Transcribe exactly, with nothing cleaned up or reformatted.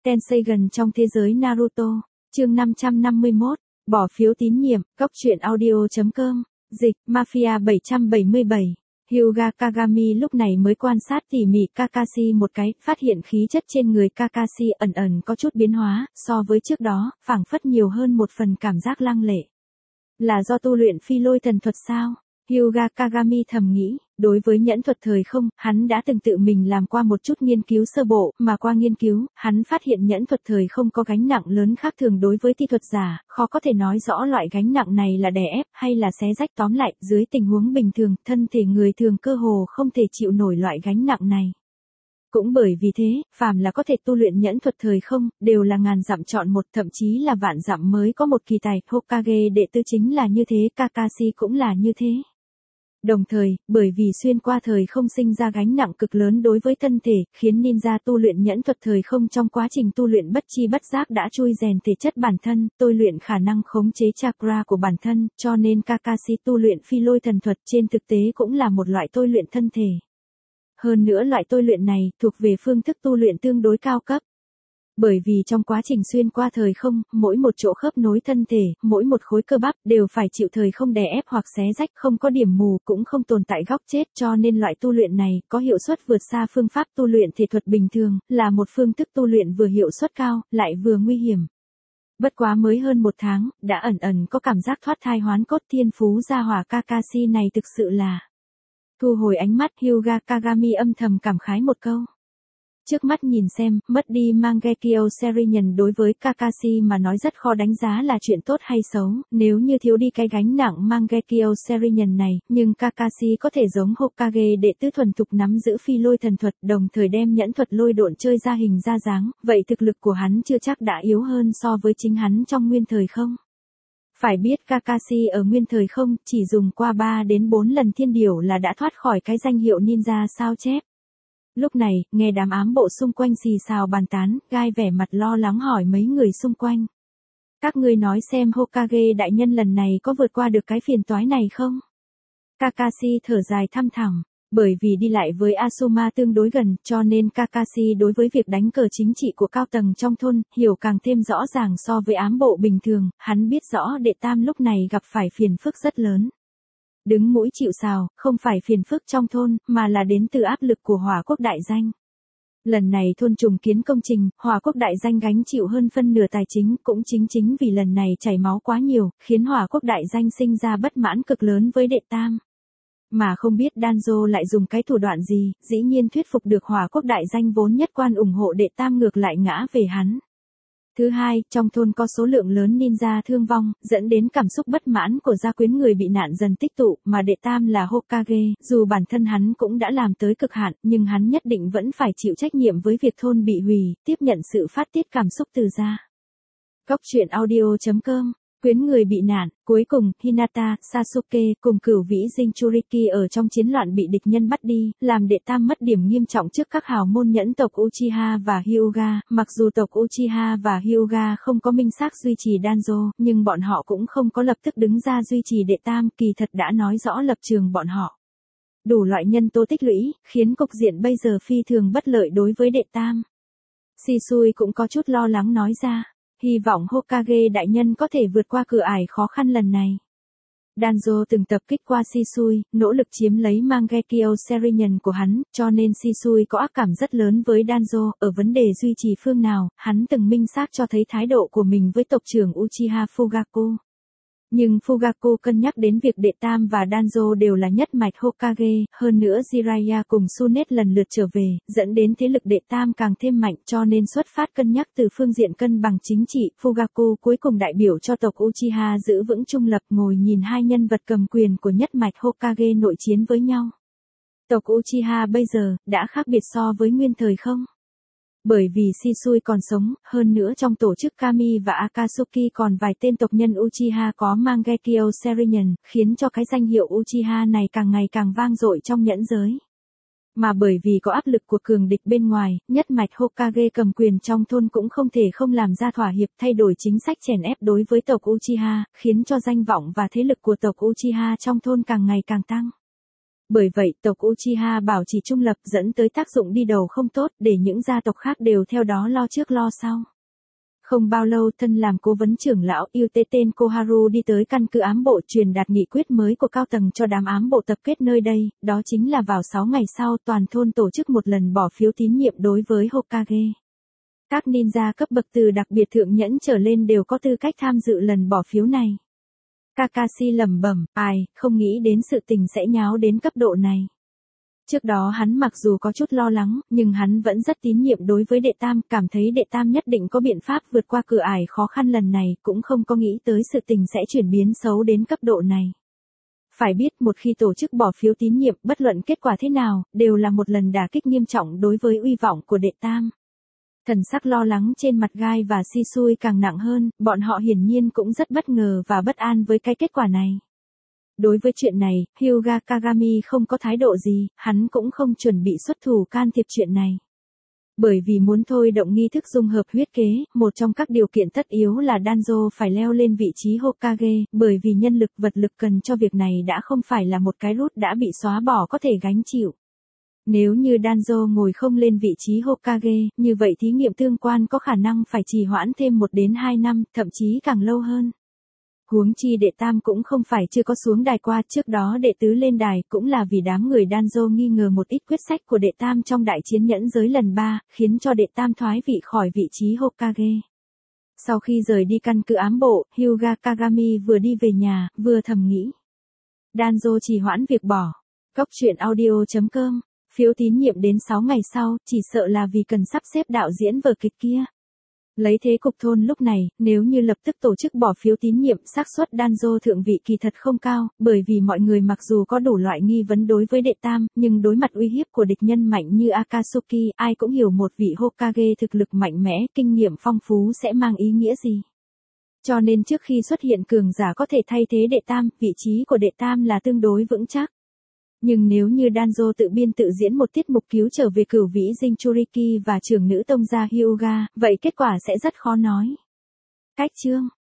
Tenseigan trong thế giới Naruto, chương năm trăm năm mươi mốt, bỏ phiếu tín nhiệm, góc truyện audio chấm com, dịch, Mafia bảy trăm bảy mươi bảy. Hyuga Kagami lúc này mới quan sát tỉ mỉ Kakashi một cái, phát hiện khí chất trên người Kakashi ẩn ẩn có chút biến hóa, so với trước đó, phảng phất nhiều hơn một phần cảm giác lăng lệ. Là do tu luyện phi lôi thần thuật sao? Hyuga Kagami thầm nghĩ, đối với nhẫn thuật thời không, hắn đã từng tự mình làm qua một chút nghiên cứu sơ bộ, mà qua nghiên cứu, hắn phát hiện nhẫn thuật thời không có gánh nặng lớn khác thường đối với thi thuật giả, khó có thể nói rõ loại gánh nặng này là đè ép hay là xé rách. Tóm lại, dưới tình huống bình thường, thân thể người thường cơ hồ không thể chịu nổi loại gánh nặng này. Cũng bởi vì thế, phàm là có thể tu luyện nhẫn thuật thời không, đều là ngàn dặm chọn một, thậm chí là vạn dặm mới có một kỳ tài. Hokage đệ tử chính là như thế, Kakashi cũng là như thế. Đồng thời, bởi vì xuyên qua thời không sinh ra gánh nặng cực lớn đối với thân thể, khiến ninja tu luyện nhẫn thuật thời không trong quá trình tu luyện bất chi bất giác đã chui rèn thể chất bản thân, tôi luyện khả năng khống chế chakra của bản thân, cho nên Kakashi tu luyện phi lôi thần thuật trên thực tế cũng là một loại tôi luyện thân thể. Hơn nữa loại tôi luyện này thuộc về phương thức tu luyện tương đối cao cấp. Bởi vì trong quá trình xuyên qua thời không, mỗi một chỗ khớp nối thân thể, mỗi một khối cơ bắp đều phải chịu thời không đè ép hoặc xé rách, không có điểm mù cũng không tồn tại góc chết, cho nên loại tu luyện này có hiệu suất vượt xa phương pháp tu luyện thể thuật bình thường, là một phương thức tu luyện vừa hiệu suất cao, lại vừa nguy hiểm. Bất quá mới hơn một tháng, đã ẩn ẩn có cảm giác thoát thai hoán cốt. Thiên phú gia hỏa Kakashi này thực sự là. Thu hồi ánh mắt, Hyuga Kagami âm thầm cảm khái một câu. Trước mắt nhìn xem, mất đi Mangekyo Sharingan đối với Kakashi mà nói rất khó đánh giá là chuyện tốt hay xấu, nếu như thiếu đi cái gánh nặng Mangekyo Sharingan này, nhưng Kakashi có thể giống Hokage đệ tứ thuần thục nắm giữ phi lôi thần thuật, đồng thời đem nhẫn thuật lôi độn chơi ra hình ra dáng, vậy thực lực của hắn chưa chắc đã yếu hơn so với chính hắn trong nguyên thời không. Phải biết Kakashi ở nguyên thời không, chỉ dùng qua ba đến bốn lần thiên điểu là đã thoát khỏi cái danh hiệu ninja sao chép. Lúc này, nghe đám ám bộ xung quanh xì xào bàn tán, gai vẻ mặt lo lắng hỏi mấy người xung quanh. Các ngươi nói xem Hokage đại nhân lần này có vượt qua được cái phiền toái này không? Kakashi thở dài thăm thẳm, bởi vì đi lại với Asuma tương đối gần, cho nên Kakashi đối với việc đánh cờ chính trị của cao tầng trong thôn, hiểu càng thêm rõ ràng so với ám bộ bình thường, hắn biết rõ đệ tam lúc này gặp phải phiền phức rất lớn. Đứng mũi chịu sào, không phải phiền phức trong thôn, mà là đến từ áp lực của Hỏa Quốc đại danh. Lần này thôn trùng kiến công trình, Hỏa Quốc đại danh gánh chịu hơn phân nửa tài chính, cũng chính chính vì lần này chảy máu quá nhiều, khiến Hỏa Quốc đại danh sinh ra bất mãn cực lớn với đệ tam. Mà không biết Danzo lại dùng cái thủ đoạn gì, dĩ nhiên thuyết phục được Hỏa Quốc đại danh vốn nhất quan ủng hộ đệ tam ngược lại ngã về hắn. Thứ hai, trong thôn có số lượng lớn ninja thương vong, dẫn đến cảm xúc bất mãn của gia quyến người bị nạn dần tích tụ, mà đệ tam là Hokage, dù bản thân hắn cũng đã làm tới cực hạn, nhưng hắn nhất định vẫn phải chịu trách nhiệm với việc thôn bị hủy, tiếp nhận sự phát tiết cảm xúc từ gia. Góc truyện audio chấm com. Quyến người bị nạn, cuối cùng, Hinata, Sasuke, cùng cửu vĩ Jinchuriki ở trong chiến loạn bị địch nhân bắt đi, làm đệ tam mất điểm nghiêm trọng trước các hào môn nhẫn tộc Uchiha và Hyuga, mặc dù tộc Uchiha và Hyuga không có minh xác duy trì Danzo, nhưng bọn họ cũng không có lập tức đứng ra duy trì đệ tam, kỳ thật đã nói rõ lập trường bọn họ. Đủ loại nhân tố tích lũy, khiến cục diện bây giờ phi thường bất lợi đối với đệ tam. Shisui cũng có chút lo lắng nói ra. Hy vọng Hokage đại nhân có thể vượt qua cửa ải khó khăn lần này. Danzo từng tập kích qua Shisui, nỗ lực chiếm lấy Mangekyo Sharingan của hắn, cho nên Shisui có ác cảm rất lớn với Danzo, ở vấn đề duy trì phương nào, hắn từng minh xác cho thấy thái độ của mình với tộc trưởng Uchiha Fugaku. Nhưng Fugaku cân nhắc đến việc đệ tam và Danzo đều là nhất mạch Hokage, hơn nữa Jiraiya cùng Tsunet lần lượt trở về, dẫn đến thế lực đệ tam càng thêm mạnh, cho nên xuất phát cân nhắc từ phương diện cân bằng chính trị, Fugaku cuối cùng đại biểu cho tộc Uchiha giữ vững trung lập, ngồi nhìn hai nhân vật cầm quyền của nhất mạch Hokage nội chiến với nhau. Tộc Uchiha bây giờ đã khác biệt so với nguyên thời không? Bởi vì Shisui còn sống, hơn nữa trong tổ chức Kami và Akatsuki còn vài tên tộc nhân Uchiha có Mangekyo Sharingan, khiến cho cái danh hiệu Uchiha này càng ngày càng vang dội trong nhẫn giới. Mà bởi vì có áp lực của cường địch bên ngoài, nhất mạch Hokage cầm quyền trong thôn cũng không thể không làm ra thỏa hiệp thay đổi chính sách chèn ép đối với tộc Uchiha, khiến cho danh vọng và thế lực của tộc Uchiha trong thôn càng ngày càng tăng. Bởi vậy tộc Uchiha bảo trì trung lập dẫn tới tác dụng đi đầu không tốt để những gia tộc khác đều theo đó lo trước lo sau. Không bao lâu thân làm cố vấn trưởng lão yêu tế tên Koharu đi tới căn cứ ám bộ truyền đạt nghị quyết mới của cao tầng cho đám ám bộ tập kết nơi đây, đó chính là vào sáu ngày sau toàn thôn tổ chức một lần bỏ phiếu tín nhiệm đối với Hokage. Các ninja cấp bậc từ đặc biệt thượng nhẫn trở lên đều có tư cách tham dự lần bỏ phiếu này. Kakashi lẩm bẩm, ai, không nghĩ đến sự tình sẽ nháo đến cấp độ này. Trước đó hắn mặc dù có chút lo lắng, nhưng hắn vẫn rất tín nhiệm đối với đệ tam, cảm thấy đệ tam nhất định có biện pháp vượt qua cửa ải khó khăn lần này, cũng không có nghĩ tới sự tình sẽ chuyển biến xấu đến cấp độ này. Phải biết một khi tổ chức bỏ phiếu tín nhiệm, bất luận kết quả thế nào, đều là một lần đả kích nghiêm trọng đối với uy vọng của đệ tam. Thần sắc lo lắng trên mặt Gai và Shisui càng nặng hơn, bọn họ hiển nhiên cũng rất bất ngờ và bất an với cái kết quả này. Đối với chuyện này, Hyuga Kagami không có thái độ gì, hắn cũng không chuẩn bị xuất thủ can thiệp chuyện này. Bởi vì muốn thôi động nghi thức dung hợp huyết kế, một trong các điều kiện tất yếu là Danzo phải leo lên vị trí Hokage, bởi vì nhân lực vật lực cần cho việc này đã không phải là một cái rút đã bị xóa bỏ có thể gánh chịu. Nếu như Danzo ngồi không lên vị trí Hokage, như vậy thí nghiệm tương quan có khả năng phải trì hoãn thêm một đến hai năm, thậm chí càng lâu hơn. Huống chi đệ tam cũng không phải chưa có xuống đài qua, trước đó đệ tứ lên đài cũng là vì đám người Danzo nghi ngờ một ít quyết sách của đệ tam trong đại chiến nhẫn giới lần ba, khiến cho đệ tam thoái vị khỏi vị trí Hokage. Sau khi rời đi căn cứ ám bộ, Hyuga Kagami vừa đi về nhà, vừa thầm nghĩ. Danzo trì hoãn việc bỏ. Cốc truyện audio chấm com, phiếu tín nhiệm đến sáu ngày sau, chỉ sợ là vì cần sắp xếp đạo diễn vở kịch kia. Lấy thế cục thôn lúc này, nếu như lập tức tổ chức bỏ phiếu tín nhiệm, xác suất Danzo thượng vị kỳ thật không cao, bởi vì mọi người mặc dù có đủ loại nghi vấn đối với đệ tam, nhưng đối mặt uy hiếp của địch nhân mạnh như Akatsuki, ai cũng hiểu một vị Hokage thực lực mạnh mẽ, kinh nghiệm phong phú sẽ mang ý nghĩa gì. Cho nên trước khi xuất hiện cường giả có thể thay thế đệ tam, vị trí của đệ tam là tương đối vững chắc. Nhưng nếu như Danzo tự biên tự diễn một tiết mục cứu trở về cửu vĩ Jinchuriki và trưởng nữ tông gia Hyuga, vậy kết quả sẽ rất khó nói. Cách chương